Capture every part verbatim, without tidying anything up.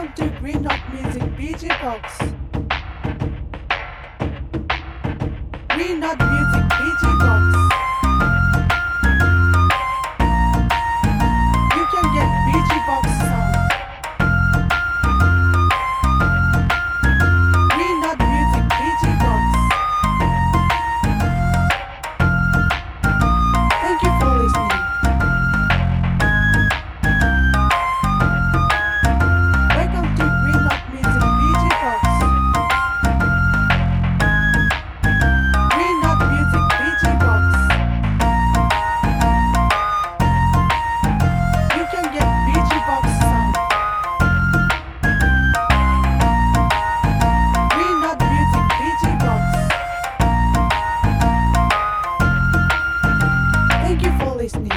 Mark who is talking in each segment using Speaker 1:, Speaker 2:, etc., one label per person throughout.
Speaker 1: Welcome to Green Dot Music B G Box. Green Dot Music B G Box. You can get B G Box sound. Green Dot Music B G Box. Thank you for listening. Welcome to Green Dot Music B G Box. Green Dot Music B G Box. You can get B G Box sound. Green Dot Music B G Box. Thank you for listening.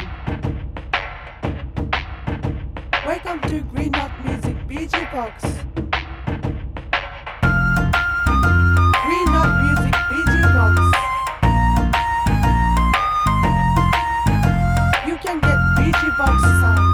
Speaker 1: Welcome to Green Dot Music B G Box. Green Dot Music B G Box. You can get B G Box sound.